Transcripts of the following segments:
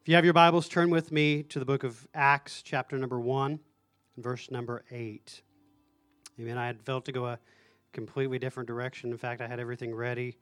If you have your Bibles, turn with me to the book of Acts, chapter number 1, verse number 8. Amen. I had felt to go a completely different direction. In fact, I had everything ready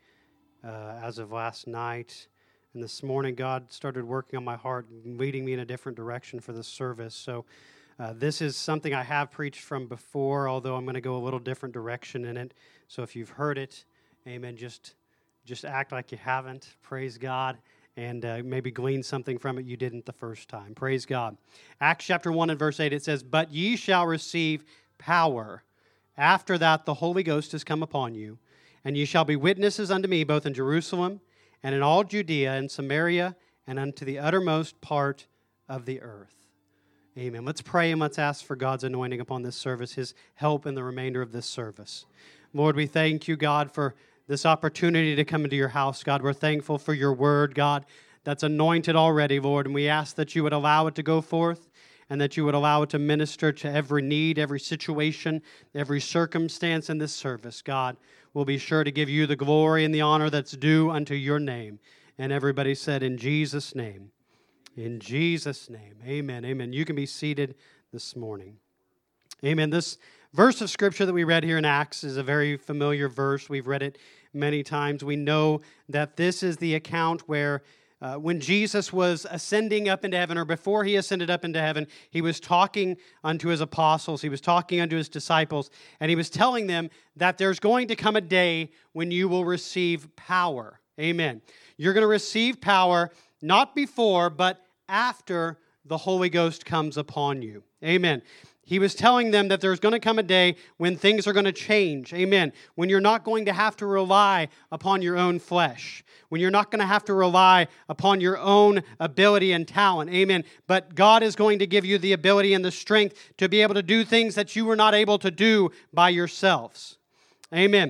as of last night. And this morning, God started working on my heart, leading me in a different direction for this service. So this is something I have preached from before, although I'm going to go a little different direction in it. So if you've heard it, amen, just act like you haven't. Praise God. And maybe glean something from it you didn't the first time. Praise God. Acts chapter 1 and verse 8, it says, "But ye shall receive power. After that the Holy Ghost is come upon you, and ye shall be witnesses unto me both in Jerusalem and in all Judea and Samaria and unto the uttermost part of the earth." Amen. Let's pray and let's ask for God's anointing upon this service, His help in the remainder of this service. Lord, we thank you, God, for this opportunity to come into your house, God. We're thankful for your word, God, that's anointed already, Lord, and we ask that you would allow it to go forth and that you would allow it to minister to every need, every situation, every circumstance in this service, God. We'll be sure to give you the glory and the honor that's due unto your name. And everybody said, in Jesus' name. In Jesus' name. Amen. Amen. You can be seated this morning. Amen. This verse of Scripture that we read here in Acts is a very familiar verse. We've read it many times. We know that this is the account where when Jesus was ascending up into heaven, or before he ascended up into heaven, he was talking unto his apostles, he was talking unto his disciples, and he was telling them that there's going to come a day when you will receive power. Amen. You're going to receive power not before, but after the Holy Ghost comes upon you. Amen. He was telling them that there's going to come a day when things are going to change. Amen. When you're not going to have to rely upon your own flesh. When you're not going to have to rely upon your own ability and talent. Amen. But God is going to give you the ability and the strength to be able to do things that you were not able to do by yourselves. Amen.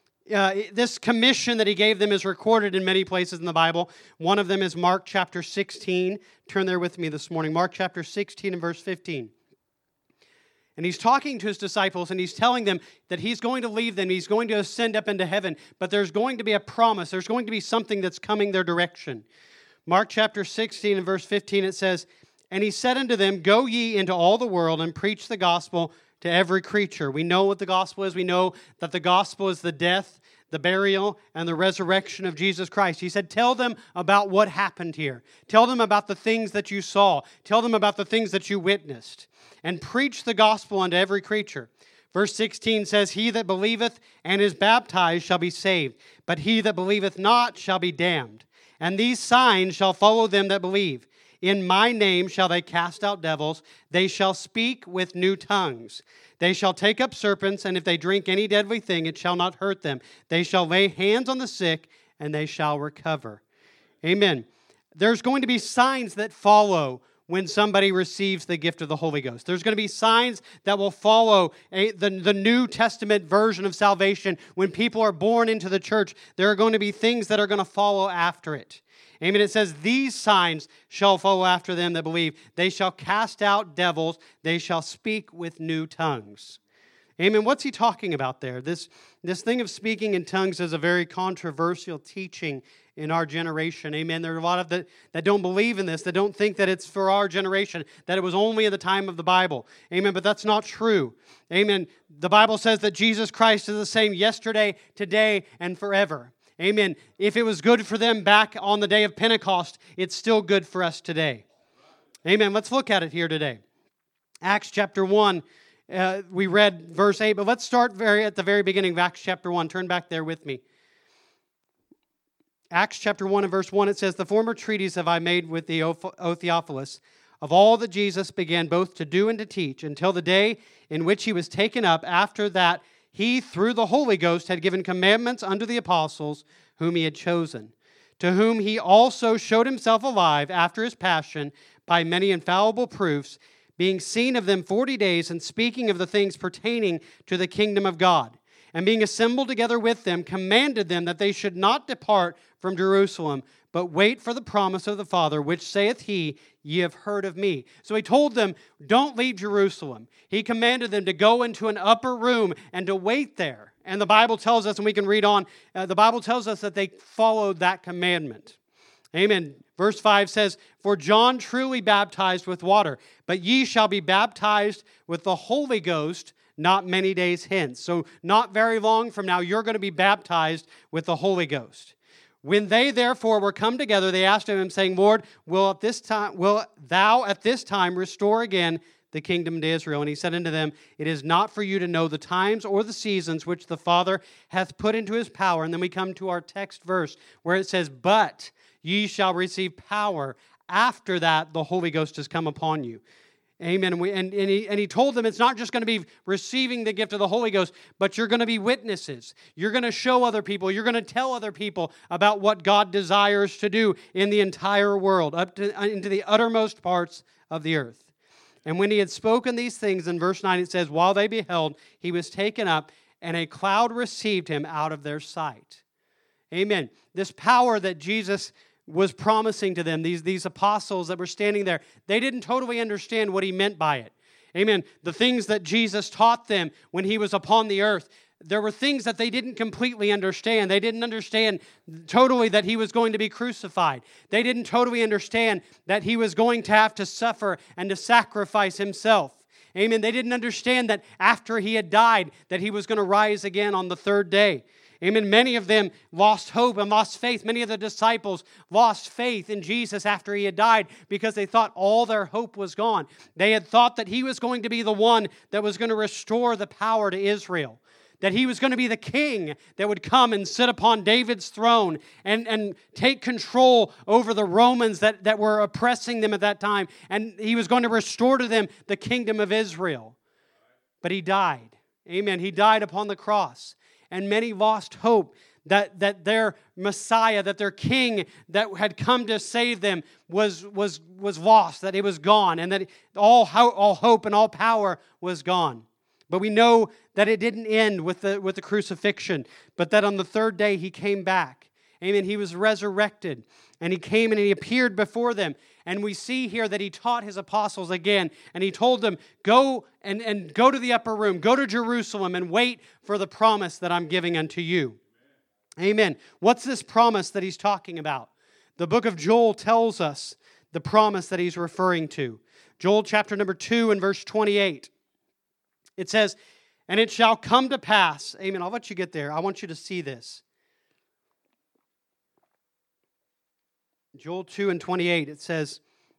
This commission that he gave them is recorded in many places in the Bible. One of them is Mark chapter 16. Turn there with me this morning. Mark chapter 16 and verse 15. And he's talking to his disciples, and he's telling them that he's going to leave them. He's going to ascend up into heaven, but there's going to be a promise. There's going to be something that's coming their direction. Mark chapter 16 and verse 15, it says, "And he said unto them, Go ye into all the world and preach the gospel to every creature." We know what the gospel is. We know that the gospel is the death, the burial, and the resurrection of Jesus Christ. He said, tell them about what happened here. Tell them about the things that you saw. Tell them about the things that you witnessed. And preach the gospel unto every creature. Verse 16 says, "He that believeth and is baptized shall be saved, but he that believeth not shall be damned. And these signs shall follow them that believe. In my name shall they cast out devils. They shall speak with new tongues. They shall take up serpents, and if they drink any deadly thing, it shall not hurt them. They shall lay hands on the sick, and they shall recover." Amen. There's going to be signs that follow when somebody receives the gift of the Holy Ghost. There's going to be signs that will follow the New Testament version of salvation. When people are born into the church, there are going to be things that are going to follow after it. Amen. It says, "These signs shall follow after them that believe. They shall cast out devils. They shall speak with new tongues." Amen. What's he talking about there? This thing of speaking in tongues is a very controversial teaching in our generation. Amen. There are a lot of that don't believe in this, that don't think that it's for our generation, that it was only at the time of the Bible. Amen. But that's not true. Amen. The Bible says that Jesus Christ is the same yesterday, today, and forever. Amen. If it was good for them back on the day of Pentecost, it's still good for us today. Amen. Let's look at it here today. Acts chapter 1, we read verse 8, but let's start at the very beginning of Acts chapter 1. Turn back there with me. Acts chapter 1 and verse 1, it says, "The former treatise have I made with thee, O Theophilus, of all that Jesus began both to do and to teach, until the day in which he was taken up. After that he, through the Holy Ghost, had given commandments unto the apostles whom he had chosen, to whom he also showed himself alive after his passion by many infallible proofs, being seen of them 40 days, and speaking of the things pertaining to the kingdom of God. And being assembled together with them, commanded them that they should not depart from Jerusalem, but wait for the promise of the Father, which saith he, Ye have heard of me." So he told them, don't leave Jerusalem. He commanded them to go into an upper room and to wait there. And the Bible tells us, and we can read on, the Bible tells us that they followed that commandment. Amen. Verse 5 says, "For John truly baptized with water, but ye shall be baptized with the Holy Ghost not many days hence." So not very long from now, you're going to be baptized with the Holy Ghost. "When they therefore were come together, they asked of him, saying, Lord, wilt thou at this time restore again the kingdom to Israel? And he said unto them, It is not for you to know the times or the seasons which the Father hath put into his power." And then we come to our text verse where it says, "But ye shall receive power. After that, the Holy Ghost has come upon you." Amen. And he told them it's not just going to be receiving the gift of the Holy Ghost, but you're going to be witnesses. You're going to show other people. You're going to tell other people about what God desires to do in the entire world, into the uttermost parts of the earth. "And when he had spoken these things," in verse 9 it says, "while they beheld, he was taken up, and a cloud received him out of their sight." Amen. This power that Jesus was promising to them, these apostles that were standing there, they didn't totally understand what he meant by it. Amen. The things that Jesus taught them when he was upon the earth, there were things that they didn't completely understand. They didn't understand totally that he was going to be crucified. They didn't totally understand that he was going to have to suffer and to sacrifice himself. Amen. They didn't understand that after he had died, that he was going to rise again on the third day. Amen. Many of them lost hope and lost faith. Many of the disciples lost faith in Jesus after he had died because they thought all their hope was gone. They had thought that he was going to be the one that was going to restore the power to Israel, that he was going to be the king that would come and sit upon David's throne and take control over the Romans that were oppressing them at that time, and he was going to restore to them the kingdom of Israel. But he died. Amen. He died upon the cross. And many lost hope that their Messiah, that their king that had come to save them was lost, that it was gone, and that all hope and all power was gone. But we know that it didn't end with the crucifixion, but that on the third day he came back. Amen. He was resurrected, and he came and he appeared before them. And we see here that he taught his apostles again, and he told them, go and go to the upper room, go to Jerusalem, and wait for the promise that I'm giving unto you. Amen. What's this promise that he's talking about? The book of Joel tells us the promise that he's referring to. Joel chapter number 2 and verse 28. It says, "And it shall come to pass," amen, I'll let you get there. I want you to see this. Joel 2 and 28, it says,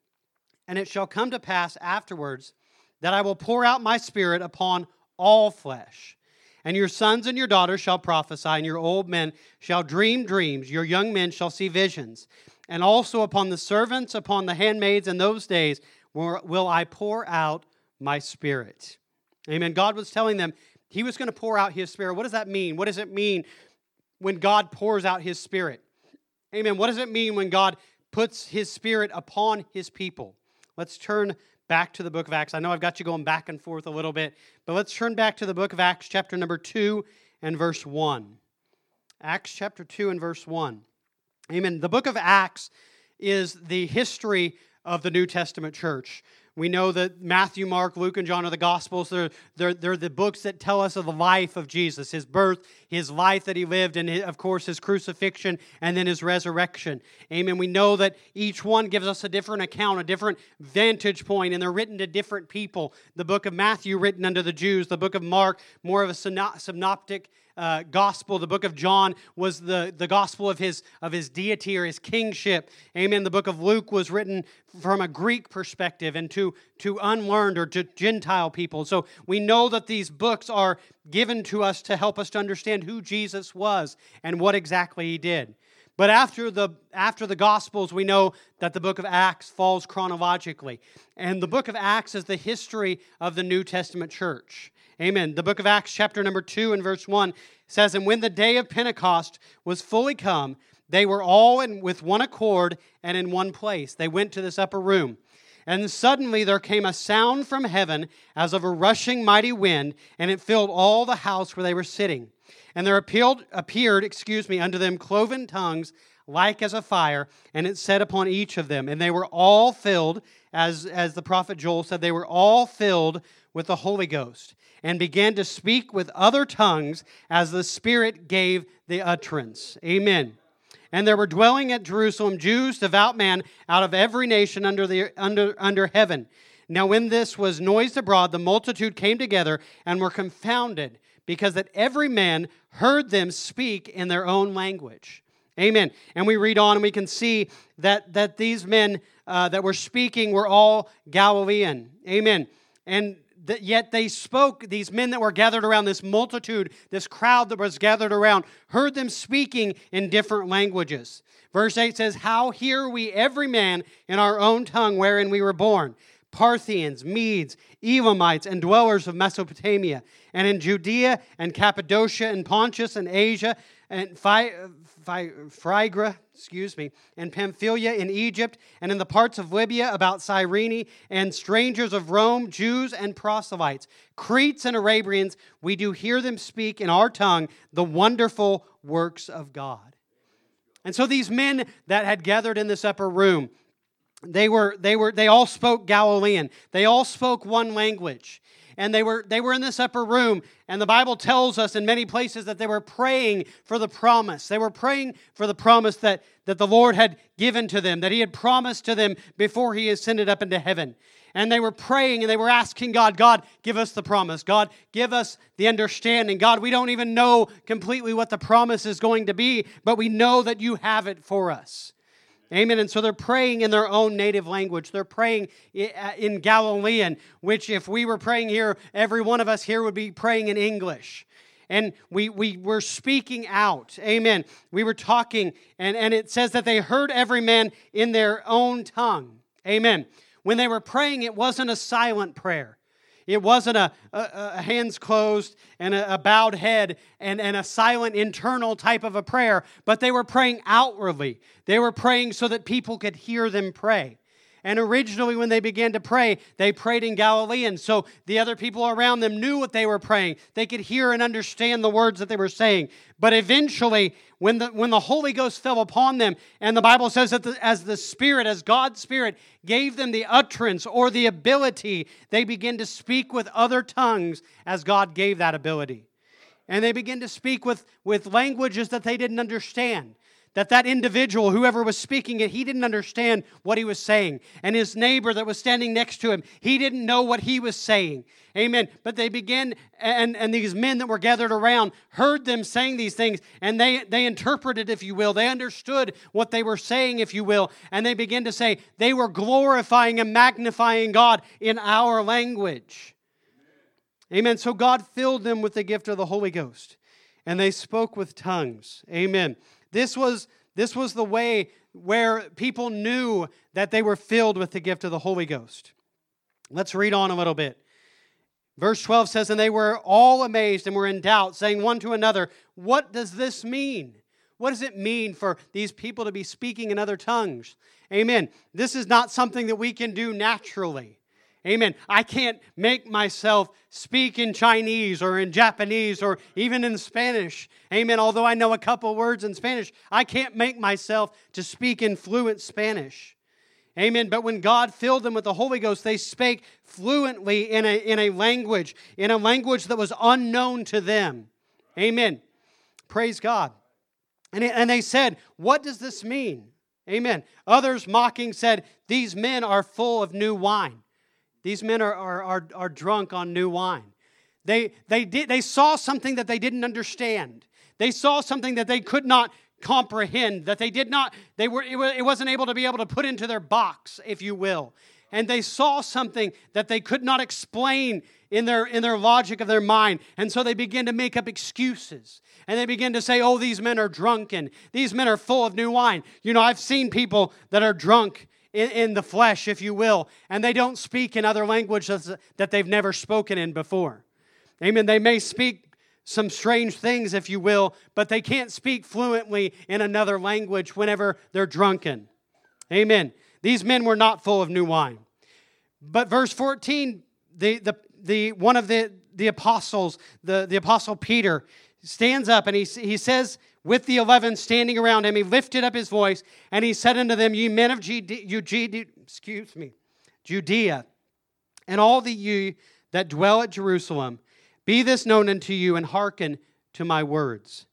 "And it shall come to pass afterwards that I will pour out my spirit upon all flesh. And your sons and your daughters shall prophesy, and your old men shall dream dreams, your young men shall see visions. And also upon the servants, upon the handmaids in those days will I pour out my spirit." Amen. God was telling them he was going to pour out his spirit. What does that mean? What does it mean when God pours out his spirit? Amen. What does it mean when God puts his spirit upon his people? Let's turn back to the book of Acts. I know I've got you going back and forth a little bit, but let's turn back to the book of Acts, chapter number 2 and verse 1. Acts chapter 2 and verse 1. Amen. The book of Acts is the history of the New Testament church. We know that Matthew, Mark, Luke, and John are the Gospels. They're the books that tell us of the life of Jesus, his birth, his life that he lived, and of course his crucifixion, and then his resurrection. Amen. We know that each one gives us a different account, a different vantage point, and they're written to different people. The book of Matthew written unto the Jews. The book of Mark, more of a synoptic gospel. The book of John was the gospel of his deity or his kingship. Amen. The book of Luke was written from a Greek perspective and to unlearned or to Gentile people. So we know that these books are given to us to help us to understand who Jesus was and what exactly he did. But after the Gospels, we know that the book of Acts falls chronologically. And the book of Acts is the history of the New Testament church. Amen. The book of Acts, chapter number 2 and verse 1 says, "And when the day of Pentecost was fully come, they were all with one accord and in one place." They went to this upper room. "And suddenly there came a sound from heaven as of a rushing mighty wind, and it filled all the house where they were sitting. And there appeared, unto them cloven tongues like as a fire, and it set upon each of them. And they were all filled," as the prophet Joel said, they were all filled with the Holy Ghost, and began to speak with other tongues as the Spirit gave the utterance. Amen. And there were dwelling at Jerusalem Jews, devout men, out of every nation under heaven. Now when this was noised abroad, the multitude came together and were confounded, because that every man heard them speak in their own language. Amen. And we read on and we can see that these men that were speaking were all Galilean. Amen. And yet they spoke, these men that were gathered around, this multitude, this crowd that was gathered around, heard them speaking in different languages. Verse 8 says, "How hear we every man in our own tongue wherein we were born? Parthians, Medes, Elamites, and dwellers of Mesopotamia, and in Judea and Cappadocia and Pontus and Asia and Phrygia, and Pamphylia in Egypt, and in the parts of Libya about Cyrene, and strangers of Rome, Jews and proselytes, Cretes and Arabians, we do hear them speak in our tongue the wonderful works of God." And so these men that had gathered in this upper room, they all spoke Galilean. They all spoke one language. And they were in this upper room, and the Bible tells us in many places that they were praying for the promise. They were praying for the promise that the Lord had given to them, that He had promised to them before He ascended up into heaven. And they were praying and they were asking God, "God, give us the promise. God, give us the understanding. God, we don't even know completely what the promise is going to be, but we know that You have it for us." Amen. And so they're praying in their own native language. They're praying in Galilean, which if we were praying here, every one of us here would be praying in English. And we were speaking out. Amen. We were talking, and it says that they heard every man in their own tongue. Amen. When they were praying, it wasn't a silent prayer. It wasn't a hands closed and a bowed head and a silent internal type of a prayer, but they were praying outwardly. They were praying so that people could hear them pray. And originally when they began to pray, they prayed in Galilean, so the other people around them knew what they were praying. They could hear and understand the words that they were saying. But eventually, when the Holy Ghost fell upon them, and the Bible says that as God's Spirit gave them the utterance or the ability, they began to speak with other tongues as God gave that ability. And they began to speak with languages that they didn't understand. That individual, whoever was speaking it, he didn't understand what he was saying. And his neighbor that was standing next to him, he didn't know what he was saying. Amen. But they began, and these men that were gathered around heard them saying these things, and they interpreted, if you will. They understood what they were saying, if you will. And they began to say, they were glorifying and magnifying God in our language. Amen. So God filled them with the gift of the Holy Ghost, and they spoke with tongues. Amen. This was the way where people knew that they were filled with the gift of the Holy Ghost. Let's read on a little bit. Verse 12 says, "And they were all amazed and were in doubt, saying one to another, 'What does this mean?'" What does it mean for these people to be speaking in other tongues? Amen. This is not something that we can do naturally. Amen. I can't make myself speak in Chinese or in Japanese or even in Spanish. Amen. Although I know a couple words in Spanish, I can't make myself to speak in fluent Spanish. Amen. But when God filled them with the Holy Ghost, they spake fluently in a language that was unknown to them. Amen. Praise God. And they said, "What does this mean?" Amen. Others mocking said, "These men are full of new wine." These men are drunk on new wine. They saw something that they didn't understand. They saw something that they could not comprehend, that it wasn't able to be able to put into their box, if you will. And they saw something that they could not explain in their logic of their mind. And so they began to make up excuses. And they began to say, "Oh, these men are drunken. These men are full of new wine." You know, I've seen people that are drunk in the flesh, if you will, and they don't speak in other languages that they've never spoken in before. Amen. They may speak some strange things, if you will, but they can't speak fluently in another language whenever they're drunken. Amen. These men were not full of new wine. But verse 14, one of the apostles, the apostle Peter, stands up and he says, with the 11 standing around him, he lifted up his voice, and he said unto them, "Ye men of Judea, and all ye that dwell at Jerusalem, be this known unto you, and hearken to my words.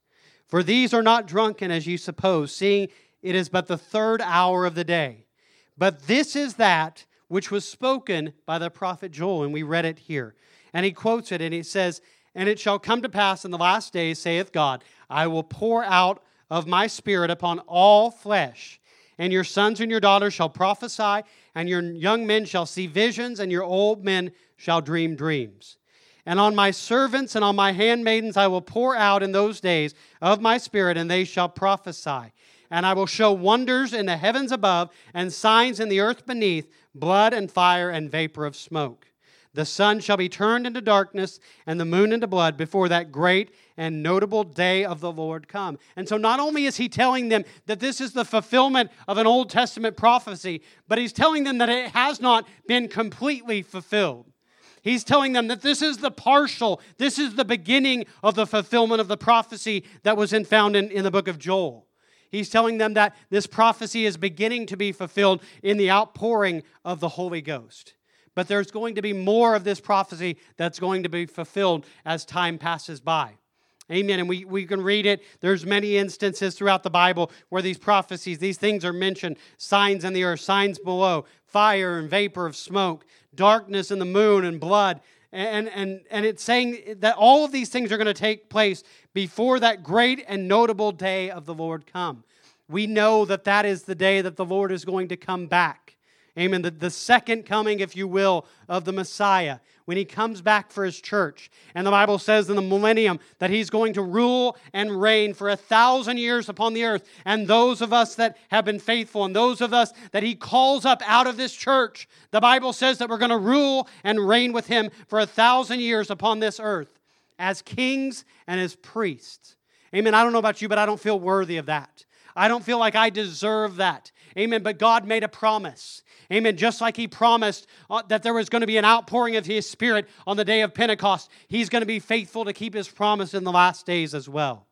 For these are not drunken as you suppose, seeing it is but the third hour of the day. But this is that which was spoken by the prophet Joel, and we read it here. And he quotes it, and he says, And it shall come to pass in the last days, saith God, I will pour out of my Spirit upon all flesh, and your sons and your daughters shall prophesy, and your young men shall see visions, and your old men shall dream dreams. And on my servants and on my handmaidens I will pour out in those days of my Spirit, and they shall prophesy. And I will show wonders in the heavens above, and signs in the earth beneath, blood and fire and vapor of smoke. The sun shall be turned into darkness, and the moon into blood, before that great and notable day of the Lord come. And so not only is he telling them that this is the fulfillment of an Old Testament prophecy, but he's telling them that it has not been completely fulfilled. He's telling them that this is the partial, this is the beginning of the fulfillment of the prophecy that was found in the book of Joel. He's telling them that this prophecy is beginning to be fulfilled in the outpouring of the Holy Ghost. But there's going to be more of this prophecy that's going to be fulfilled as time passes by. Amen. And we can read it. There's many instances throughout the Bible where these prophecies, these things are mentioned. Signs in the earth, signs below, fire and vapor of smoke, darkness in the moon and blood. And it's saying that all of these things are going to take place before that great and notable day of the Lord come. We know that that is the day that the Lord is going to come back. Amen. The second coming, if you will, of the Messiah, when he comes back for his church. And the Bible says in the millennium that he's going to rule and reign for 1,000 years upon the earth. And those of us that have been faithful, and those of us that he calls up out of this church, the Bible says that we're going to rule and reign with him for 1,000 years upon this earth as kings and as priests. Amen. I don't know about you, but I don't feel worthy of that. I don't feel like I deserve that. Amen. But God made a promise. Amen. Just like he promised that there was going to be an outpouring of his Spirit on the day of Pentecost, he's going to be faithful to keep his promise in the last days as well.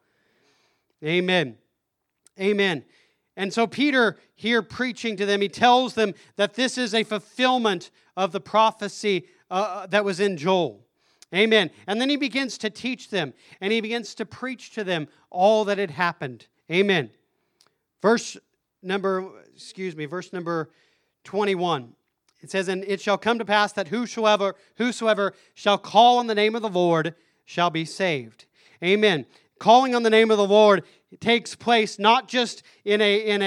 Amen. Amen. And so Peter here preaching to them, he tells them that this is a fulfillment of the prophecy that was in Joel. Amen. And then he begins to teach them, and he begins to preach to them all that had happened. Amen. Verse number 21. It says, And it shall come to pass that whosoever shall call on the name of the Lord shall be saved. Amen. Calling on the name of the Lord takes place not just in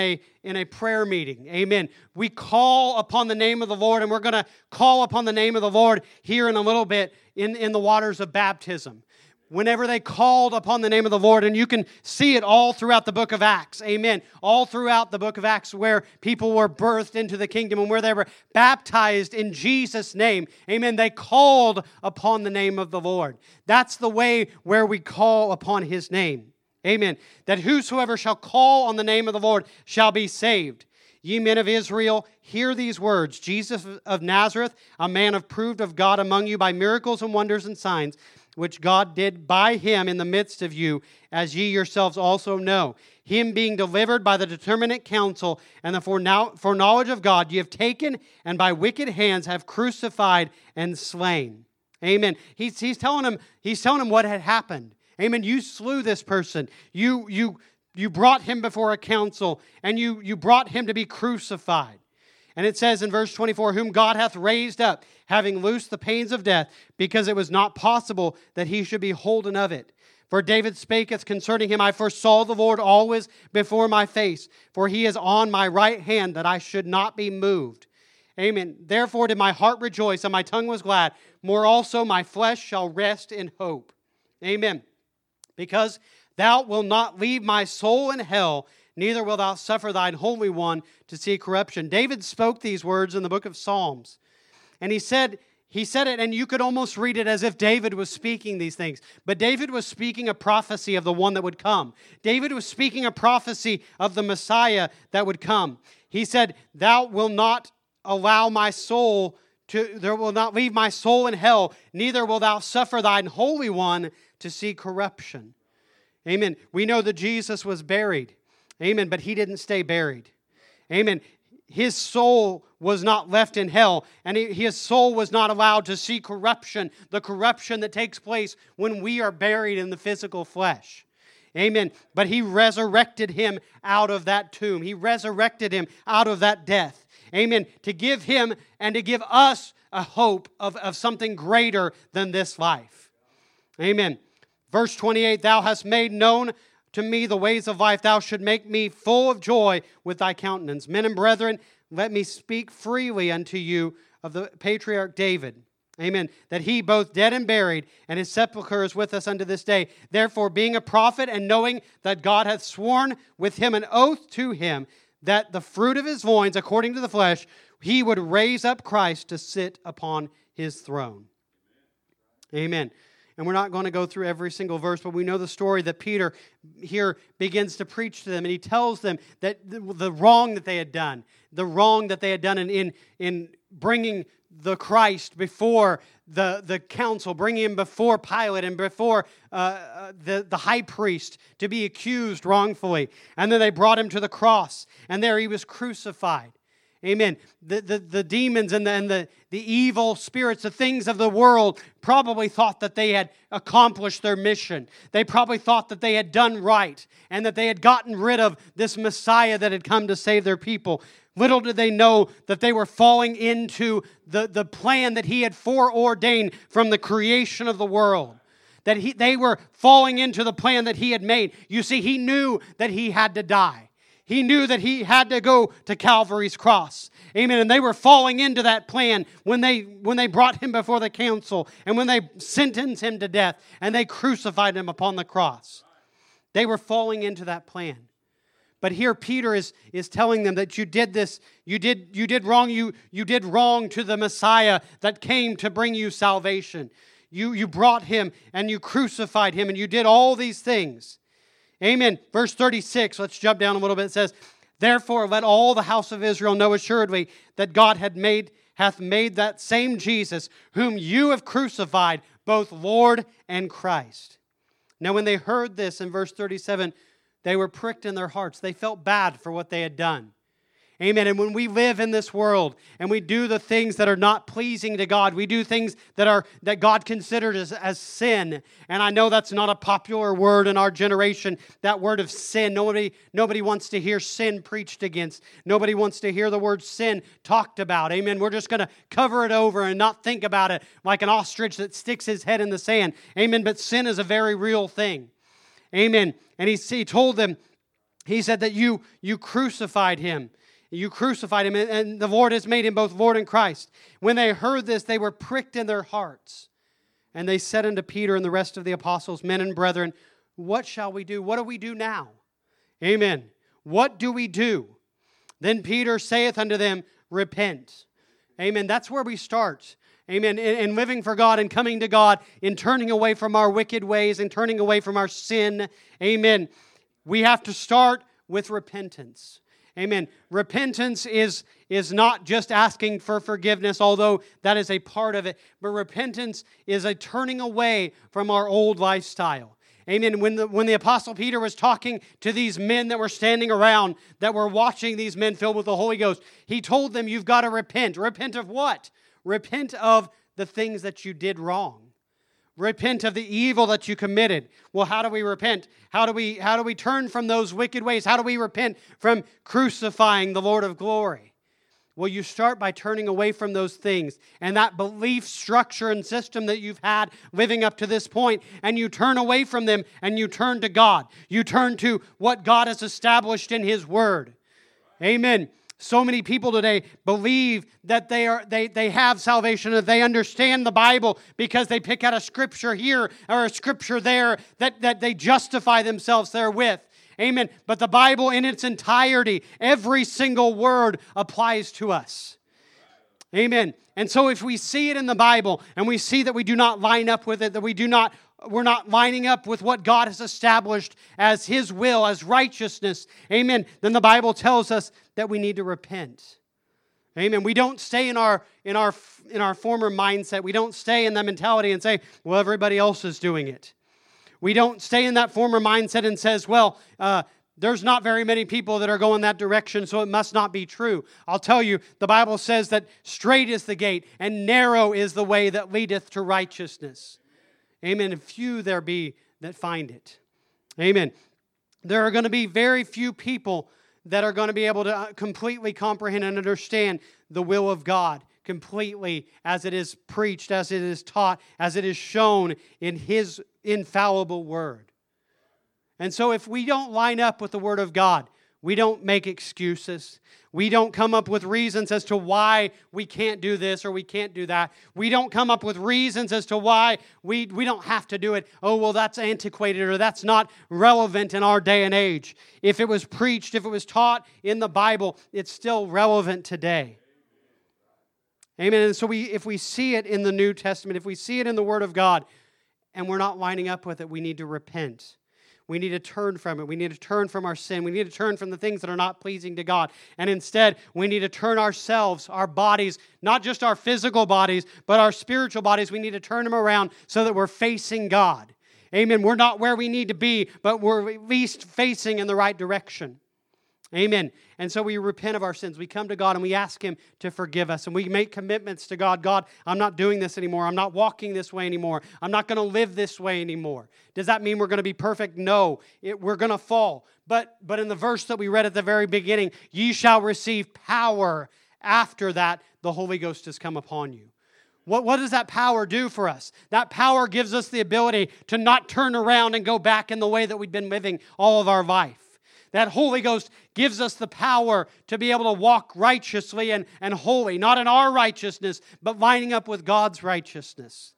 a prayer meeting. Amen. We call upon the name of the Lord, and we're going to call upon the name of the Lord here in a little bit in the waters of baptism. Whenever they called upon the name of the Lord, and you can see it all throughout the book of Acts. Amen. All throughout the book of Acts where people were birthed into the kingdom and where they were baptized in Jesus' name. Amen. They called upon the name of the Lord. That's the way where we call upon his name. Amen. That whosoever shall call on the name of the Lord shall be saved. Ye men of Israel, hear these words. Jesus of Nazareth, a man approved of God among you by miracles and wonders and signs, which God did by him in the midst of you, as ye yourselves also know. Him being delivered by the determinate counsel and the foreknowledge of God, ye have taken and by wicked hands have crucified and slain. Amen. He's telling him what had happened. Amen. You slew this person. You brought him before a council, and you brought him to be crucified. And it says in verse 24, Whom God hath raised up, having loosed the pains of death, because it was not possible that he should be holden of it. For David spaketh concerning him, I foresaw the Lord always before my face, for he is on my right hand, that I should not be moved. Amen. Therefore did my heart rejoice, and my tongue was glad. More also my flesh shall rest in hope. Amen. Because thou wilt not leave my soul in hell, neither wilt thou suffer thine Holy One to see corruption. David spoke these words in the book of Psalms. And he said it, and you could almost read it as if David was speaking these things. But David was speaking a prophecy of the one that would come. David was speaking a prophecy of the Messiah that would come. He said, Thou wilt not allow my soul there will not leave my soul in hell, neither will thou suffer thine Holy One to see corruption. Amen. We know that Jesus was buried. Amen. But he didn't stay buried. Amen. His soul was not left in hell, and his soul was not allowed to see corruption, the corruption that takes place when we are buried in the physical flesh. Amen. But He resurrected Him out of that tomb. He resurrected Him out of that death. Amen. To give Him and to give us a hope of something greater than this life. Amen. Verse 28, Thou hast made known to me the ways of life. Thou should make me full of joy with Thy countenance. Men and brethren, let me speak freely unto you of the patriarch David. Amen. That he both dead and buried, and his sepulchre is with us unto this day. Therefore, being a prophet, and knowing that God hath sworn with him an oath to him, that the fruit of his loins, according to the flesh, he would raise up Christ to sit upon his throne. Amen. And we're not going to go through every single verse, but we know the story that Peter here begins to preach to them, and he tells them that the wrong that they had done, in bringing the Christ before the council, bringing Him before Pilate and before the high priest to be accused wrongfully. And then they brought Him to the cross, and there He was crucified. Amen. The demons and the evil spirits, the things of the world, probably thought that they had accomplished their mission. They probably thought that they had done right and that they had gotten rid of this Messiah that had come to save their people. Little did they know that they were falling into the plan that He had foreordained from the creation of the world. That they were falling into the plan that He had made. You see, He knew that He had to die. He knew that He had to go to Calvary's cross. Amen. And they were falling into that plan when they brought Him before the council and when they sentenced Him to death and they crucified Him upon the cross. They were falling into that plan. But here Peter is telling them that you did this, you did wrong, you did wrong to the Messiah that came to bring you salvation. You brought Him and you crucified Him and you did all these things. Amen. Verse 36, let's jump down a little bit. It says, Therefore let all the house of Israel know assuredly that God hath made that same Jesus, whom you have crucified, both Lord and Christ. Now when they heard this in verse 37, they were pricked in their hearts. They felt bad for what they had done. Amen. And when we live in this world and we do the things that are not pleasing to God, we do things that God considers as sin. And I know that's not a popular word in our generation, that word of sin. Nobody wants to hear sin preached against. Nobody wants to hear the word sin talked about. Amen. We're just going to cover it over and not think about it like an ostrich that sticks his head in the sand. Amen. But sin is a very real thing. Amen. And he told them, he said that you crucified Him. You crucified Him, and the Lord has made Him both Lord and Christ. When they heard this, they were pricked in their hearts. And they said unto Peter and the rest of the apostles, Men and brethren, what shall we do? What do we do now? Amen. What do we do? Then Peter saith unto them, Repent. Amen. That's where we start. Amen. In living for God and coming to God, in turning away from our wicked ways and turning away from our sin. Amen. We have to start with repentance. Amen. Repentance is not just asking for forgiveness, although that is a part of it. But repentance is a turning away from our old lifestyle. Amen. When the Apostle Peter was talking to these men that were standing around, that were watching these men filled with the Holy Ghost, he told them, you've got to repent. Repent of what? Repent of the things that you did wrong. Repent of the evil that you committed. Well, how do we repent? How do we turn from those wicked ways? How do we repent from crucifying the Lord of glory? Well, you start by turning away from those things and that belief structure and system that you've had living up to this point, and you turn away from them and you turn to God. You turn to what God has established in His Word. Amen. So many people today believe that they have salvation, that they understand the Bible because they pick out a scripture here or a scripture there that they justify themselves therewith. Amen. But the Bible in its entirety, every single word applies to us. Amen. And so if we see it in the Bible and we see that we do not line up with it, that we're not lining up with what God has established as His will, as righteousness, amen, then the Bible tells us that we need to repent. Amen. We don't stay in our former mindset. We don't stay in that mentality and say, well, everybody else is doing it. We don't stay in that former mindset and says, well, there's not very many people that are going that direction, so it must not be true. I'll tell you, the Bible says that straight is the gate and narrow is the way that leadeth to righteousness. Amen. And few there be that find it. Amen. There are going to be very few people that are going to be able to completely comprehend and understand the will of God completely as it is preached, as it is taught, as it is shown in His infallible Word. And so if we don't line up with the Word of God, we don't make excuses. We don't come up with reasons as to why we can't do this or we can't do that. We don't come up with reasons as to why we don't have to do it. Oh, well, that's antiquated or that's not relevant in our day and age. If it was preached, if it was taught in the Bible, it's still relevant today. Amen. And so if we see it in the New Testament, if we see it in the Word of God, and we're not lining up with it, we need to repent. We need to turn from it. We need to turn from our sin. We need to turn from the things that are not pleasing to God. And instead, we need to turn ourselves, our bodies, not just our physical bodies, but our spiritual bodies. We need to turn them around so that we're facing God. Amen. We're not where we need to be, but we're at least facing in the right direction. Amen. And so we repent of our sins. We come to God and we ask Him to forgive us. And we make commitments to God. God, I'm not doing this anymore. I'm not walking this way anymore. I'm not going to live this way anymore. Does that mean we're going to be perfect? No. We're going to fall. But in the verse that we read at the very beginning, ye shall receive power. After that, the Holy Ghost has come upon you. What does that power do for us? That power gives us the ability to not turn around and go back in the way that we've been living all of our life. That Holy Ghost gives us the power to be able to walk righteously and holy, not in our righteousness, but lining up with God's righteousness.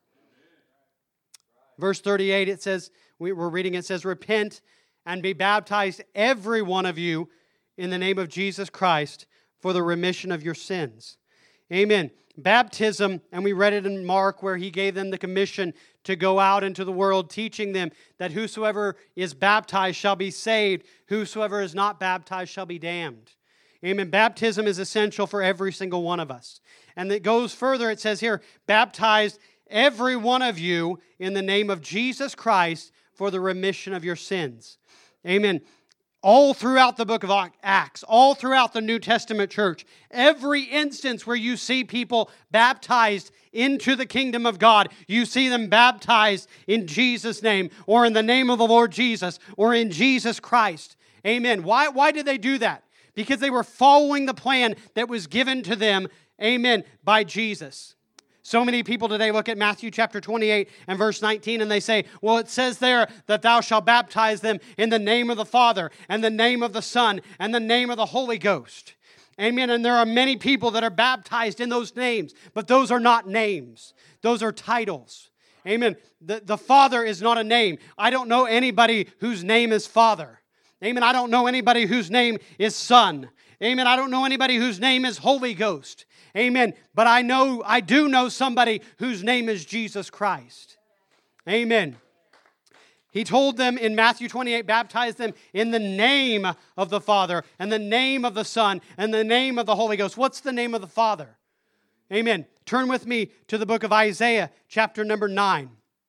Verse 38, it says, we're reading, it says, repent and be baptized, every one of you, in the name of Jesus Christ, for the remission of your sins. Amen. Baptism, and we read it in Mark where He gave them the commission to go out into the world, teaching them that whosoever is baptized shall be saved, whosoever is not baptized shall be damned. Amen. Baptism is essential for every single one of us. And it goes further, it says here, baptized every one of you in the name of Jesus Christ for the remission of your sins. Amen. All throughout the book of Acts, all throughout the New Testament church, every instance where you see people baptized into the kingdom of God, you see them baptized in Jesus' name, or in the name of the Lord Jesus, or in Jesus Christ. Amen. Why did they do that? Because they were following the plan that was given to them, amen, by Jesus. So many people today look at Matthew chapter 28 and verse 19 and they say, well, it says there that thou shalt baptize them in the name of the Father and the name of the Son and the name of the Holy Ghost. Amen. And there are many people that are baptized in those names, but those are not names. Those are titles. Amen. The Father is not a name. I don't know anybody whose name is Father. Amen. I don't know anybody whose name is Son. Amen. I don't know anybody whose name is Holy Ghost. Amen. But I do know somebody whose name is Jesus Christ. Amen. He told them in Matthew 28, baptize them in the name of the Father and the name of the Son and the name of the Holy Ghost. What's the name of the Father? Amen. Turn with me to the book of Isaiah, chapter number 9.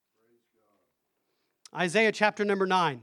Isaiah chapter number 9.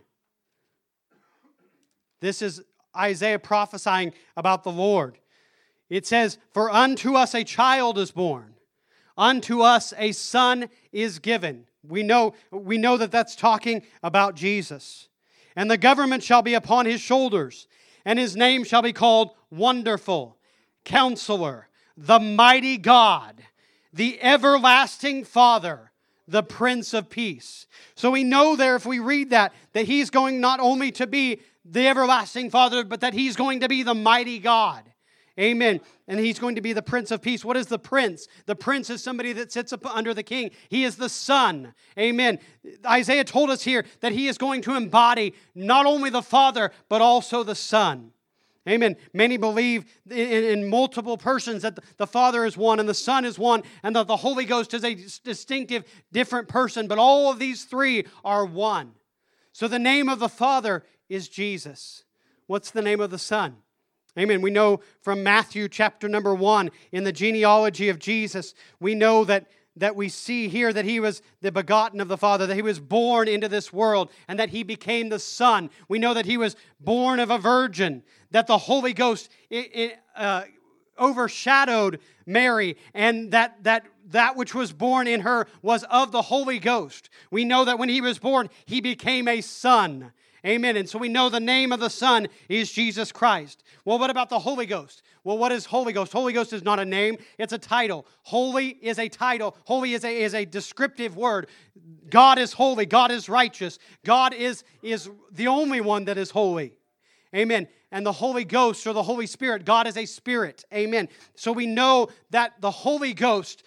This is Isaiah prophesying about the Lord. It says, for unto us a child is born, unto us a son is given. We know that that's talking about Jesus. And the government shall be upon his shoulders, and his name shall be called Wonderful, Counselor, the Mighty God, the Everlasting Father, the Prince of Peace. So we know there, if we read that he's going not only to be the Everlasting Father, but that he's going to be the Mighty God. Amen. And he's going to be the Prince of Peace. What is the Prince? The Prince is somebody that sits up under the King. He is the Son. Amen. Isaiah told us here that he is going to embody not only the Father, but also the Son. Amen. Many believe in multiple persons that the Father is one and the Son is one and that the Holy Ghost is a distinctive, different person. But all of these three are one. So the name of the Father is Jesus. What's the name of the Son? Amen. We know from Matthew chapter number 1 in the genealogy of Jesus, we know that we see here that he was the begotten of the Father, that he was born into this world, and that he became the Son. We know that he was born of a virgin, that the Holy Ghost overshadowed Mary, and that which was born in her was of the Holy Ghost. We know that when he was born, he became a son. Amen. And so we know the name of the Son is Jesus Christ. Well, what about the Holy Ghost? Well, what is Holy Ghost? Holy Ghost is not a name, it's a title. Holy is a title. Holy is a descriptive word. God is holy. God is righteous. God is the only one that is holy. Amen. And the Holy Ghost or the Holy Spirit, God is a spirit. Amen. So we know that the Holy Ghost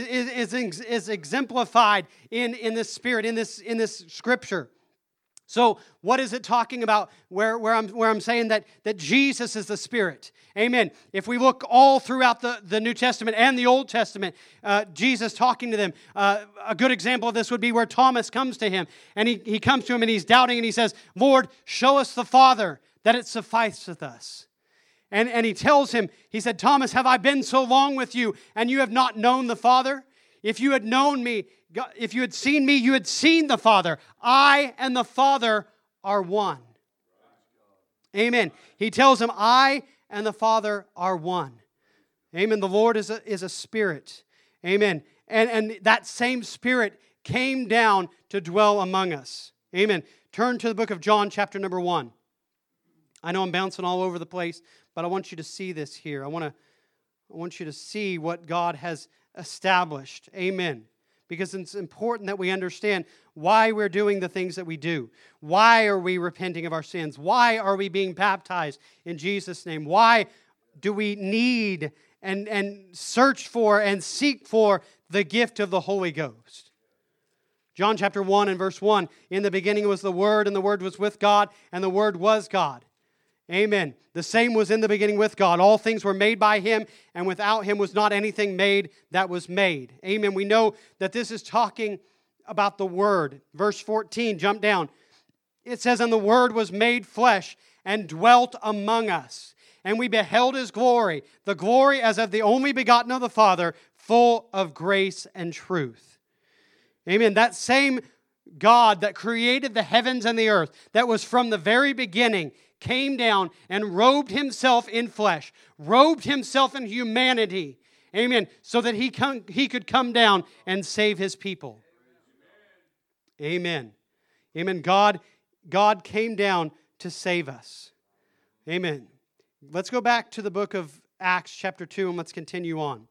is exemplified in this spirit, in this scripture. So what is it talking about where I'm saying that Jesus is the Spirit? Amen. If we look all throughout the New Testament and the Old Testament, Jesus talking to them, a good example of this would be where Thomas comes to him, and he comes to him and he's doubting and he says, Lord, show us the Father, that it sufficeth us. And he tells him, he said, Thomas, have I been so long with you, and you have not known the Father? If you had known me, if you had seen me, you had seen the Father. I and the Father are one. Amen. He tells him, I and the Father are one. Amen. The Lord is a spirit. Amen. And that same Spirit came down to dwell among us. Amen. Turn to the book of John, chapter number 1. I know I'm bouncing all over the place, but I want you to see this here. I want you to see what God has established. Amen. Because it's important that we understand why we're doing the things that we do. Why are we repenting of our sins? Why are we being baptized in Jesus' name? Why do we need and search for and seek for the gift of the Holy Ghost? John chapter 1 and verse 1, in the beginning was the Word, and the Word was with God, and the Word was God. Amen. The same was in the beginning with God. All things were made by Him, and without Him was not anything made that was made. Amen. We know that this is talking about the Word. Verse 14, jump down. It says, and the Word was made flesh and dwelt among us. And we beheld His glory, the glory as of the only begotten of the Father, full of grace and truth. Amen. That same God that created the heavens and the earth, that was from the very beginning, came down and robed Himself in flesh, robed Himself in humanity, amen, so that He could come down and save His people. Amen. Amen. God came down to save us. Amen. Let's go back to the book of Acts chapter 2 and let's continue on.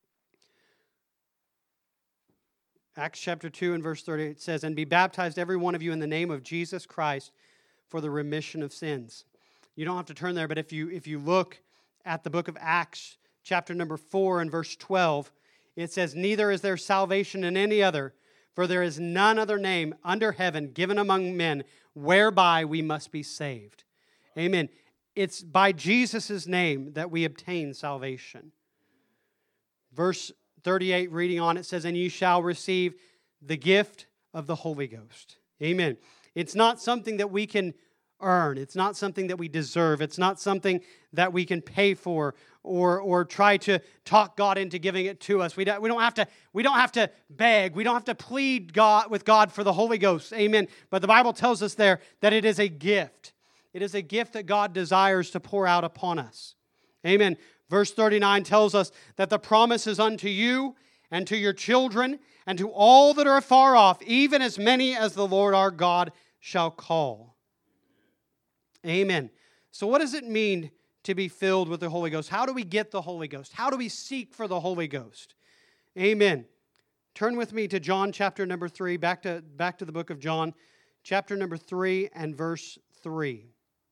Acts chapter 2 and verse 30, it says, and be baptized every one of you in the name of Jesus Christ for the remission of sins. You don't have to turn there, but if you look at the book of Acts, chapter number 4 and verse 12, it says, neither is there salvation in any other, for there is none other name under heaven given among men whereby we must be saved. Amen. It's by Jesus' name that we obtain salvation. Verse 38, reading on, it says, and you shall receive the gift of the Holy Ghost. Amen. It's not something that we can earn. It's not something that we deserve. It's not something that we can pay for or try to talk God into giving it to us. We don't have to beg. We don't have to plead with God for the Holy Ghost. Amen. But the Bible tells us there that it is a gift. It is a gift that God desires to pour out upon us. Amen. Verse 39 tells us that the promise is unto you and to your children and to all that are afar off, even as many as the Lord our God shall call. Amen. So what does it mean to be filled with the Holy Ghost? How do we get the Holy Ghost? How do we seek for the Holy Ghost? Amen. Turn with me to John chapter number 3, back to the book of John, chapter number 3 and verse 3.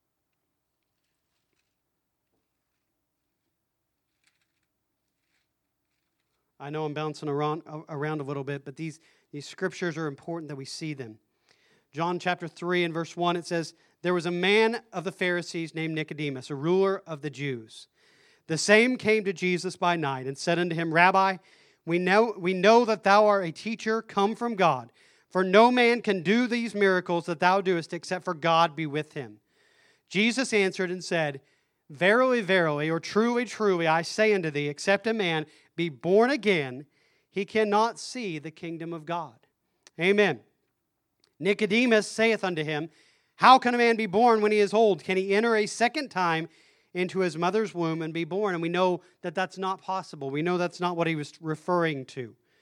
I know I'm bouncing around a little bit, but these scriptures are important that we see them. John chapter 3 and verse 1, it says, there was a man of the Pharisees named Nicodemus, a ruler of the Jews. The same came to Jesus by night and said unto him, Rabbi, we know that thou art a teacher come from God, for no man can do these miracles that thou doest except for God be with him. Jesus answered and said, verily, verily, or truly, truly, I say unto thee, except a man be born again, he cannot see the kingdom of God. Amen. Nicodemus saith unto him, how can a man be born when he is old? Can he enter a second time into his mother's womb and be born? And we know that that's not possible. We know that's not what he was referring to.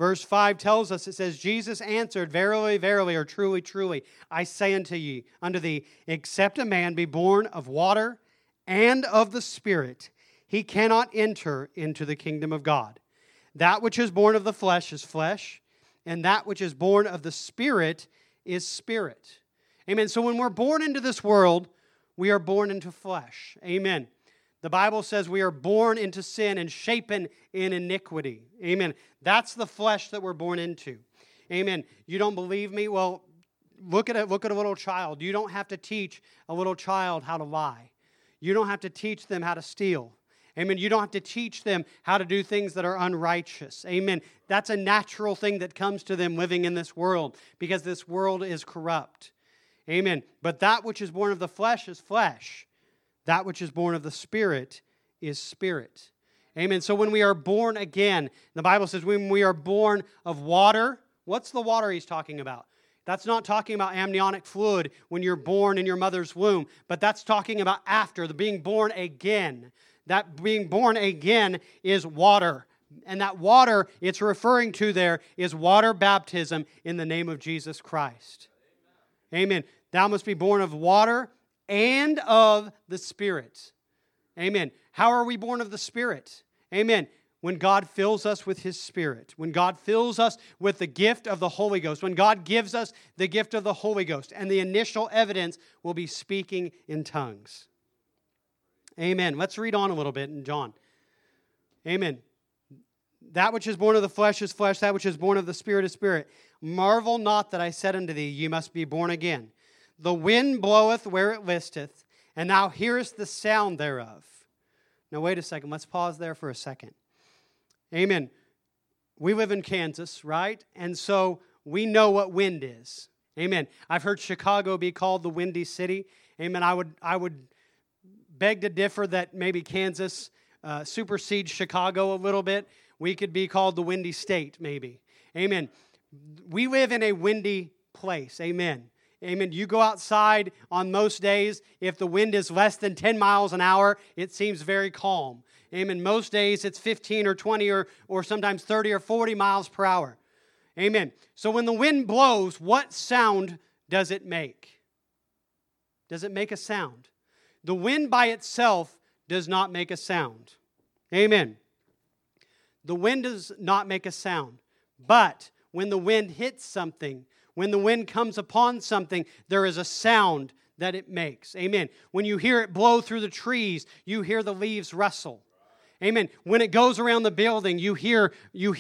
Verse 5 tells us, it says, Jesus answered, Verily, verily, or truly, truly, I say unto thee, except a man be born of water and of the Spirit, he cannot enter into the kingdom of God. That which is born of the flesh is flesh, and that which is born of the Spirit is spirit. Amen. So when we're born into this world, we are born into flesh. Amen. The Bible says we are born into sin and shapen in iniquity. Amen. That's the flesh that we're born into. Amen. You don't believe me? Well, look at a little child. You don't have to teach a little child how to lie. You don't have to teach them how to steal. Amen. You don't have to teach them how to do things that are unrighteous. Amen. That's a natural thing that comes to them living in this world because this world is corrupt. Amen. But that which is born of the flesh is flesh. That which is born of the Spirit is spirit. Amen. So when we are born again, the Bible says when we are born of water, what's the water he's talking about? That's not talking about amniotic fluid when you're born in your mother's womb, but that's talking about after, the being born again. That being born again is water. And that water it's referring to there is water baptism in the name of Jesus Christ. Amen. Thou must be born of water and of the Spirit. Amen. How are we born of the Spirit? Amen. When God fills us with His Spirit. When God fills us with the gift of the Holy Ghost. When God gives us the gift of the Holy Ghost. And the initial evidence will be speaking in tongues. Amen. Let's read on a little bit in John. Amen. That which is born of the flesh is flesh. That which is born of the Spirit is spirit. Marvel not that I said unto thee, ye must be born again. The wind bloweth where it listeth, and thou hearest the sound thereof. Now wait a second. Let's pause there for a second. Amen. We live in Kansas, right? And so we know what wind is. Amen. I've heard Chicago be called the Windy City. Amen. I would beg to differ that maybe Kansas supersedes Chicago a little bit. We could be called the Windy State, maybe. Amen. We live in a windy place. Amen. Amen. You go outside on most days, if the wind is less than 10 miles an hour, it seems very calm. Amen. Most days it's 15 or 20 or sometimes 30 or 40 miles per hour. Amen. So when the wind blows, what sound does it make? Does it make a sound? The wind by itself does not make a sound. Amen. The wind does not make a sound. But when the wind hits something, when the wind comes upon something, there is a sound that it makes. Amen. When you hear it blow through the trees, you hear the leaves rustle. Amen. When it goes around the building, you hear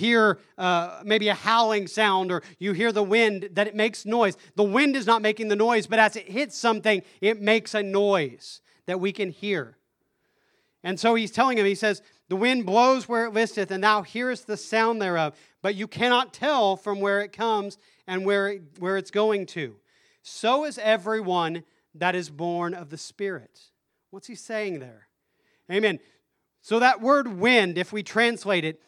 maybe a howling sound, or you hear the wind, that it makes noise. The wind is not making the noise, but as it hits something, it makes a noise that we can hear. And so he's telling him, he says, the wind blows where it listeth, and thou hearest the sound thereof, but you cannot tell from where it comes and where it's going to. So is everyone that is born of the Spirit. What's he saying there? Amen. So that word wind, if we translate it,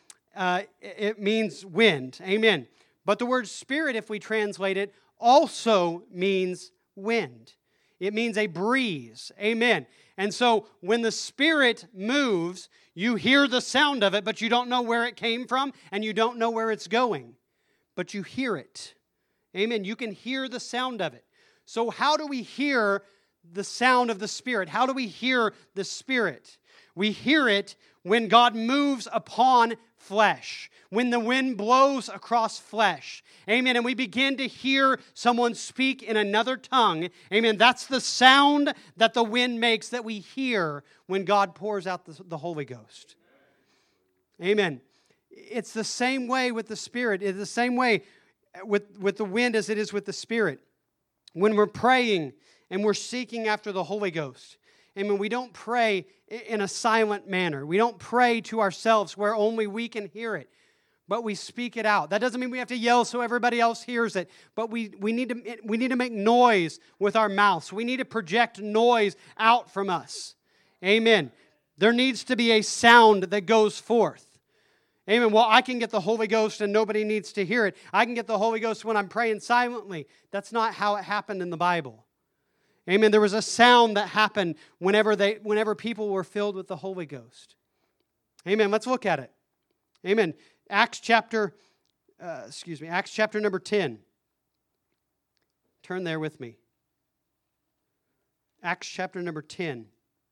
it means wind. Amen. But the word Spirit, if we translate it, also means wind. It means a breeze. Amen. And so when the Spirit moves, you hear the sound of it, but you don't know where it came from, and you don't know where it's going. But you hear it. Amen. You can hear the sound of it. So how do we hear the sound of the Spirit? How do we hear the Spirit? We hear it when God moves upon flesh, when the wind blows across flesh. Amen. And we begin to hear someone speak in another tongue. Amen. That's the sound that the wind makes that we hear when God pours out the Holy Ghost. Amen. It's the same way with the Spirit. It's the same way with the wind as it is with the Spirit. When we're praying and we're seeking after the Holy Ghost, amen, we don't pray in a silent manner. We don't pray to ourselves where only we can hear it, but we speak it out. That doesn't mean we have to yell so everybody else hears it, but we need to make noise with our mouths. We need to project noise out from us. Amen. There needs to be a sound that goes forth. Amen. Well, I can get the Holy Ghost and nobody needs to hear it. I can get the Holy Ghost when I'm praying silently. That's not how it happened in the Bible. Amen. There was a sound that happened whenever people were filled with the Holy Ghost. Amen. Let's look at it. Amen. Acts chapter Acts chapter number 10. Turn there with me. Acts chapter number 10.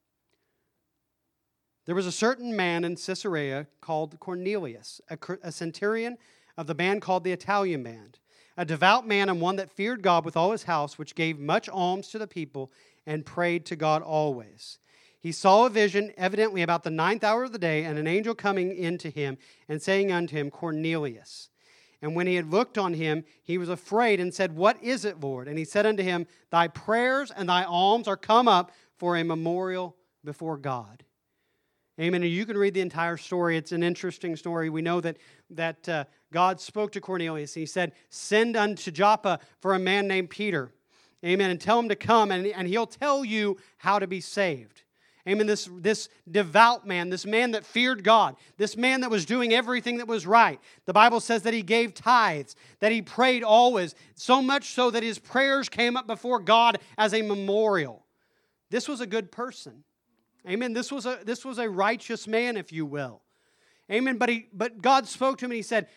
There was a certain man in Caesarea called Cornelius, a centurion of the band called the Italian band, a devout man and one that feared God with all his house, which gave much alms to the people and prayed to God always. He saw a vision, evidently about the 9th hour of the day, and an angel coming in to him and saying unto him, Cornelius. And when he had looked on him, he was afraid and said, What is it, Lord? And he said unto him, Thy prayers and thy alms are come up for a memorial before God. Amen. And you can read the entire story. It's an interesting story. We know that God spoke to Cornelius. He said, Send unto Joppa for a man named Peter. Amen. And tell him to come, and he'll tell you how to be saved. Amen. This devout man, this man that feared God, this man that was doing everything that was right. The Bible says that he gave tithes, that he prayed always, so much so that his prayers came up before God as a memorial. This was a good person. Amen. This was a righteous man, if you will. Amen. But God spoke to him and he said,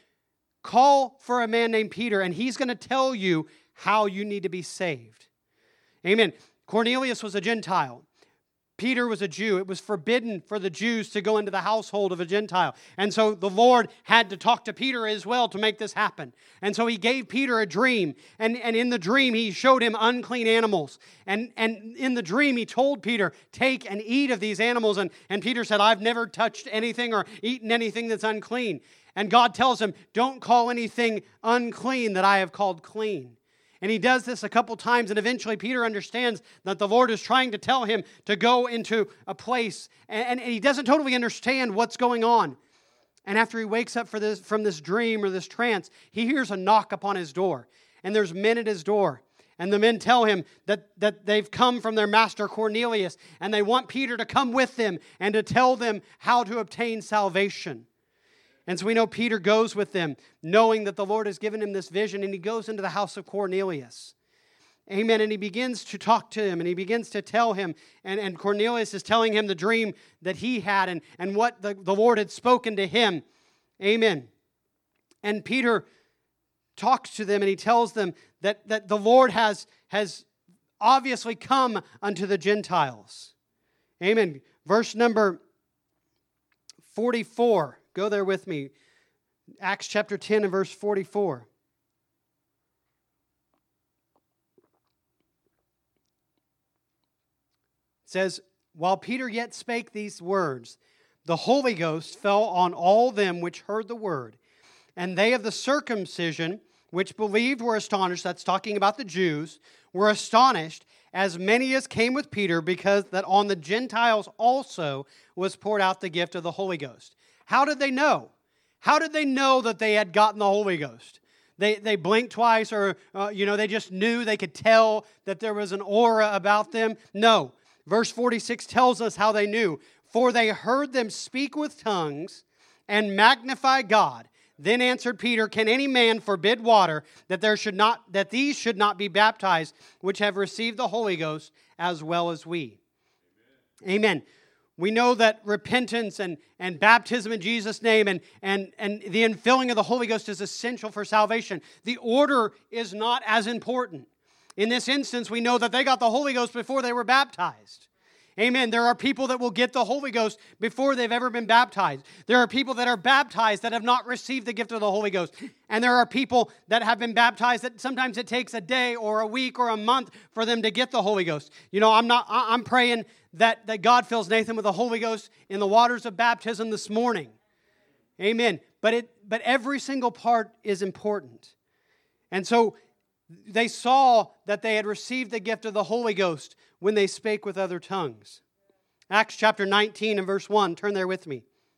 Call for a man named Peter, and he's going to tell you how you need to be saved. Amen. Cornelius was a Gentile. Peter was a Jew. It was forbidden for the Jews to go into the household of a Gentile. And so the Lord had to talk to Peter as well to make this happen. And so he gave Peter a dream. And in the dream, he showed him unclean animals. And in the dream, he told Peter, take and eat of these animals. And Peter said, I've never touched anything or eaten anything that's unclean. And God tells him, don't call anything unclean that I have called clean. And he does this a couple times, and eventually Peter understands that the Lord is trying to tell him to go into a place, and he doesn't totally understand what's going on. And after he wakes up from this dream or this trance, he hears a knock upon his door, and there's men at his door. And the men tell him that they've come from their master Cornelius, and they want Peter to come with them and to tell them how to obtain salvation. And so we know Peter goes with them, knowing that the Lord has given him this vision, and he goes into the house of Cornelius. Amen. And he begins to talk to him, and he begins to tell him, and Cornelius is telling him the dream that he had and what the Lord had spoken to him. Amen. And Peter talks to them, and he tells them that the Lord has obviously come unto the Gentiles. Amen. Verse number 44. Go there with me. Acts chapter 10 and verse 44. It says, While Peter yet spake these words, the Holy Ghost fell on all them which heard the word. And they of the circumcision which believed were astonished, that's talking about the Jews, were astonished, as many as came with Peter, because that on the Gentiles also was poured out the gift of the Holy Ghost. How did they know? How did they know that they had gotten the Holy Ghost? They blinked twice, or they just knew, they could tell that there was an aura about them? No. Verse 46 tells us how they knew. For they heard them speak with tongues and magnify God. Then answered Peter, Can any man forbid water that these should not be baptized, which have received the Holy Ghost as well as we? Amen. We know that repentance and baptism in Jesus' name and the infilling of the Holy Ghost is essential for salvation. The order is not as important. In this instance, we know that they got the Holy Ghost before they were baptized. Amen. There are people that will get the Holy Ghost before they've ever been baptized. There are people that are baptized that have not received the gift of the Holy Ghost. And there are people that have been baptized that sometimes it takes a day or a week or a month for them to get the Holy Ghost. I'm praying that God fills Nathan with the Holy Ghost in the waters of baptism this morning. Amen. But every single part is important. And so they saw that they had received the gift of the Holy Ghost when they spake with other tongues. Acts chapter 19 and verse 1. Turn there with me.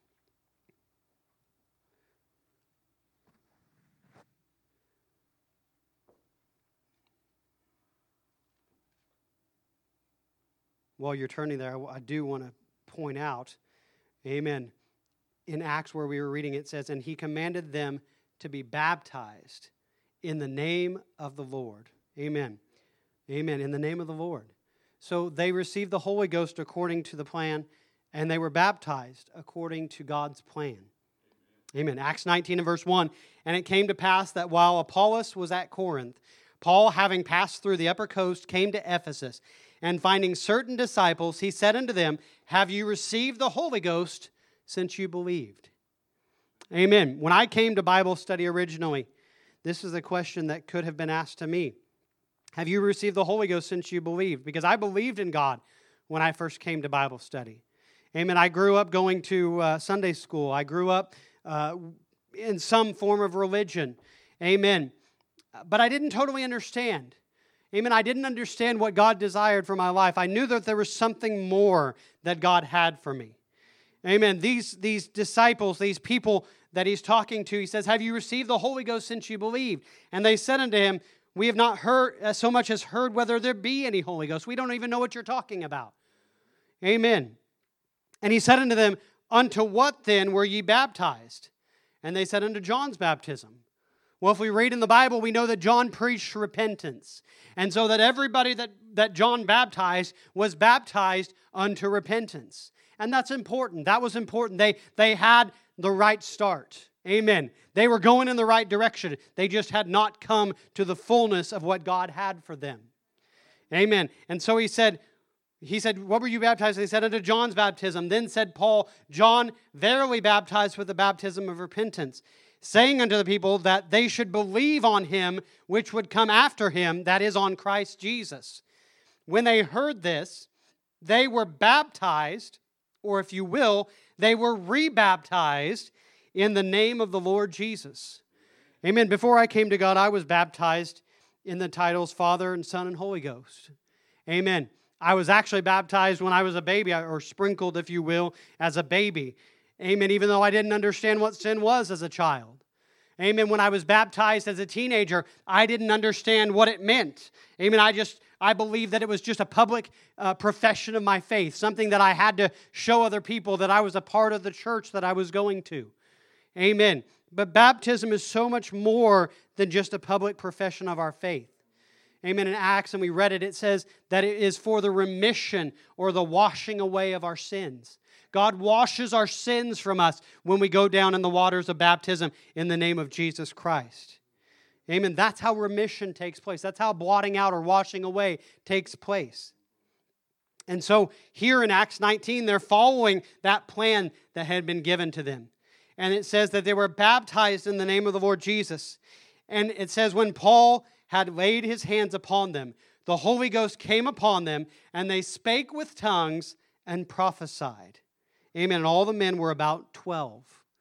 While you're turning there, I do want to point out, amen, in Acts where we were reading, it says, And he commanded them to be baptized in the name of the Lord. Amen. Amen. In the name of the Lord. So they received the Holy Ghost according to the plan, and they were baptized according to God's plan. Amen. Acts 19 and verse 1. And it came to pass that while Apollos was at Corinth, Paul, having passed through the upper coast, came to Ephesus. And finding certain disciples, he said unto them, Have you received the Holy Ghost since you believed? Amen. When I came to Bible study originally, this is a question that could have been asked to me. Have you received the Holy Ghost since you believed? Because I believed in God when I first came to Bible study. Amen. I grew up going to Sunday school. I grew up in some form of religion. Amen. But I didn't totally understand. Amen. I didn't understand what God desired for my life. I knew that there was something more that God had for me. Amen. These disciples, these people that he's talking to, he says, Have you received the Holy Ghost since you believed? And they said unto him, We have not heard so much as heard whether there be any Holy Ghost. We don't even know what you're talking about. Amen. And he said unto them, Unto what then were ye baptized? And they said, Unto John's baptism. Well, if we read in the Bible, we know that John preached repentance. And so that everybody that John baptized was baptized unto repentance. And that's important. That was important. They had the right start. Amen. They were going in the right direction. They just had not come to the fullness of what God had for them. Amen. And so he said, What were you baptized? They said, Unto John's baptism. Then said Paul, John verily baptized with the baptism of repentance, saying unto the people that they should believe on him which would come after him, that is, on Christ Jesus. When they heard this, they were baptized, or if you will, they were rebaptized in the name of the Lord Jesus. Amen. Before I came to God, I was baptized in the titles Father and Son and Holy Ghost. Amen. I was actually baptized when I was a baby, or sprinkled, if you will, as a baby. Amen. Even though I didn't understand what sin was as a child. Amen. When I was baptized as a teenager, I didn't understand what it meant. Amen. I believed that it was just a public profession of my faith, something that I had to show other people that I was a part of the church that I was going to. Amen. But baptism is so much more than just a public profession of our faith. Amen. In Acts, and we read it, it says that it is for the remission or the washing away of our sins. God washes our sins from us when we go down in the waters of baptism in the name of Jesus Christ. Amen. That's how remission takes place. That's how blotting out or washing away takes place. And so here in Acts 19, they're following that plan that had been given to them. And it says that they were baptized in the name of the Lord Jesus. And it says when Paul had laid his hands upon them, the Holy Ghost came upon them, and they spake with tongues and prophesied. Amen. And all the men were about 12.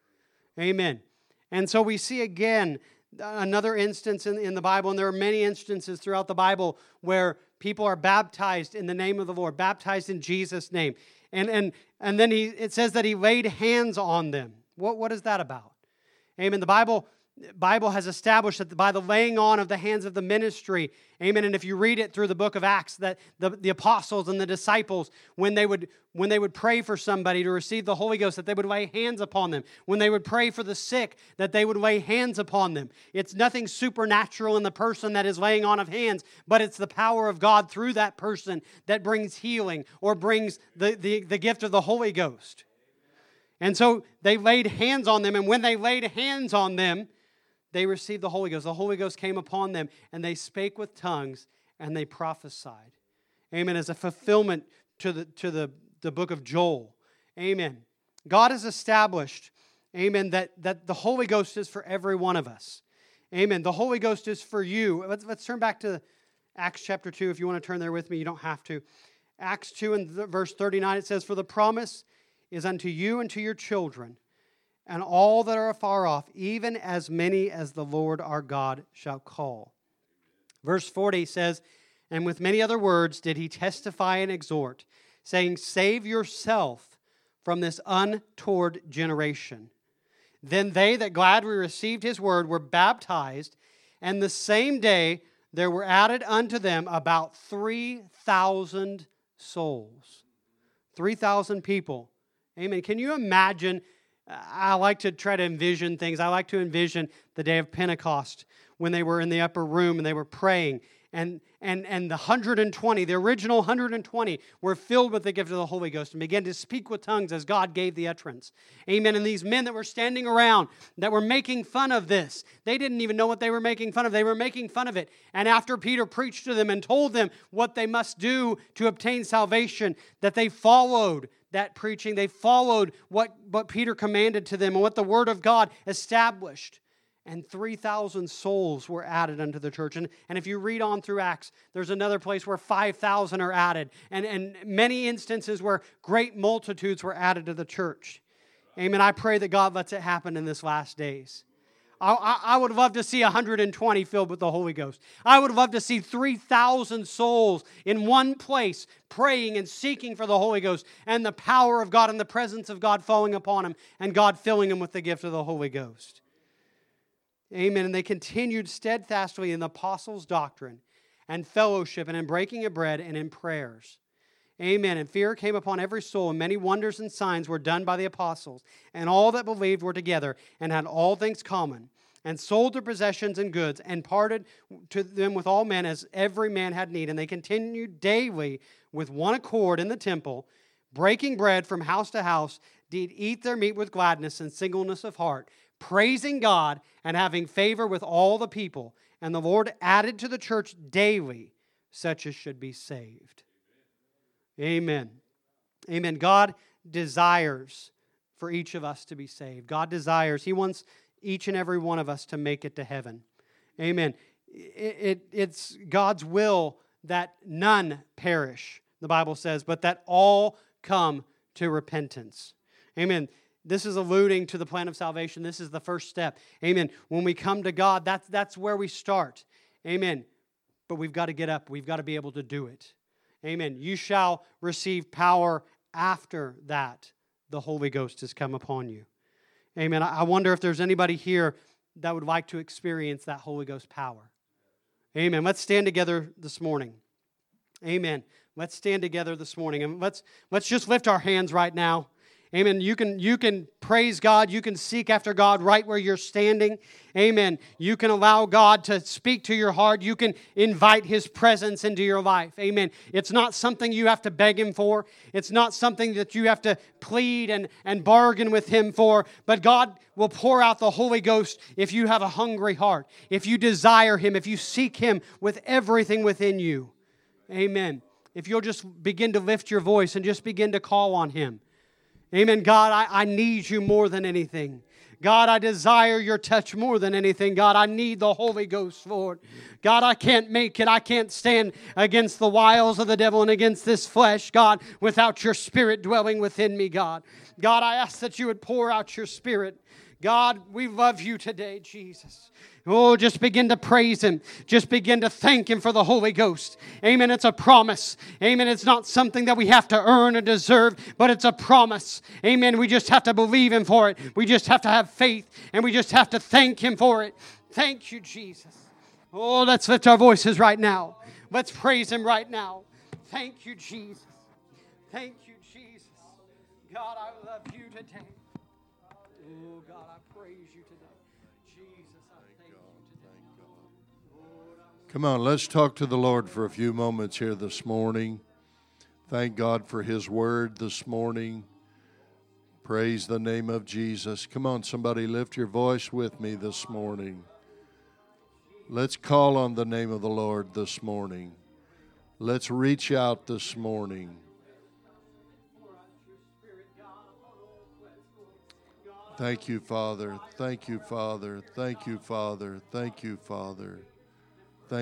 Amen. And so we see again another instance in the Bible, and there are many instances throughout the Bible where people are baptized in the name of the Lord, baptized in Jesus' name. And then it says that he laid hands on them. What is that about? Amen. The Bible has established that by the laying on of the hands of the ministry, amen, and if you read it through the book of Acts, that the apostles and the disciples, when they would pray for somebody to receive the Holy Ghost, that they would lay hands upon them. When they would pray for the sick, that they would lay hands upon them. It's nothing supernatural in the person that is laying on of hands, but it's the power of God through that person that brings healing or brings the gift of the Holy Ghost. And so they laid hands on them, and when they laid hands on them, they received the Holy Ghost. The Holy Ghost came upon them, and they spake with tongues, and they prophesied. Amen. As a fulfillment to the book of Joel. Amen. God has established, amen, that the Holy Ghost is for every one of us. Amen. The Holy Ghost is for you. Let's turn back to Acts chapter 2. If you want to turn there with me, you don't have to. Acts 2 and verse 39, it says, For the promise is unto you and to your children, and all that are afar off, even as many as the Lord our God shall call. Verse 40 says, And with many other words did he testify and exhort, saying, Save yourself from this untoward generation. Then they that gladly received his word were baptized, and the same day there were added unto them about 3,000 souls. 3,000 people. Amen. Can you imagine? I like to try to envision things. I like to envision the day of Pentecost when they were in the upper room and they were praying. and the 120, the original 120, were filled with the gift of the Holy Ghost and began to speak with tongues as God gave the utterance. Amen. And these men that were standing around, that were making fun of this, they didn't even know what they were making fun of. They were making fun of it. And after Peter preached to them and told them what they must do to obtain salvation, that they followed that preaching. They followed what Peter commanded to them and what the Word of God established. And 3,000 souls were added unto the church. And if you read on through Acts, there's another place where 5,000 are added. And many instances where great multitudes were added to the church. Amen. I pray that God lets it happen in this last days. I would love to see 120 filled with the Holy Ghost. I would love to see 3,000 souls in one place praying and seeking for the Holy Ghost and the power of God and the presence of God falling upon them and God filling them with the gift of the Holy Ghost. Amen. And they continued steadfastly in the apostles' doctrine and fellowship and in breaking of bread and in prayers. Amen. And fear came upon every soul, and many wonders and signs were done by the apostles. And all that believed were together and had all things common, and sold their possessions and goods, and parted to them with all men as every man had need. And they continued daily with one accord in the temple, breaking bread from house to house, did eat their meat with gladness and singleness of heart, praising God and having favor with all the people. And the Lord added to the church daily such as should be saved. Amen. Amen. God desires for each of us to be saved. God desires. He wants each and every one of us to make it to heaven. Amen. It's God's will that none perish, the Bible says, but that all come to repentance. Amen. This is alluding to the plan of salvation. This is the first step. Amen. When we come to God, that's where we start. Amen. But we've got to get up. We've got to be able to do it. Amen. You shall receive power after that the Holy Ghost has come upon you. Amen. I wonder if there's anybody here that would like to experience that Holy Ghost power. Amen. Let's stand together this morning. Amen. Let's stand together this morning. And let's just lift our hands right now. Amen. You can praise God. You can seek after God right where you're standing. Amen. You can allow God to speak to your heart. You can invite His presence into your life. Amen. It's not something you have to beg Him for. It's not something that you have to plead and bargain with Him for. But God will pour out the Holy Ghost if you have a hungry heart, if you desire Him, if you seek Him with everything within you. Amen. If you'll just begin to lift your voice and just begin to call on Him. Amen. God, I need you more than anything. God, I desire your touch more than anything. God, I need the Holy Ghost, Lord. God, I can't make it. I can't stand against the wiles of the devil and against this flesh, God, without your Spirit dwelling within me, God. God, I ask that you would pour out your Spirit. God, we love you today, Jesus. Oh, just begin to praise Him. Just begin to thank Him for the Holy Ghost. Amen. It's a promise. Amen. It's not something that we have to earn or deserve, but it's a promise. Amen. We just have to believe Him for it. We just have to have faith, and we just have to thank Him for it. Thank you, Jesus. Oh, let's lift our voices right now. Let's praise Him right now. Thank you, Jesus. Thank you, Jesus. God, I love you today. Oh, God, I praise you today. Jesus, I thank you today. Come on, let's talk to the Lord for a few moments here this morning. Thank God for His word this morning. Praise the name of Jesus. Come on, somebody, lift your voice with me this morning. Let's call on the name of the Lord this morning. Let's reach out this morning. Thank you, Father. Thank you, Father. Thank you, Father. Thank you, Father.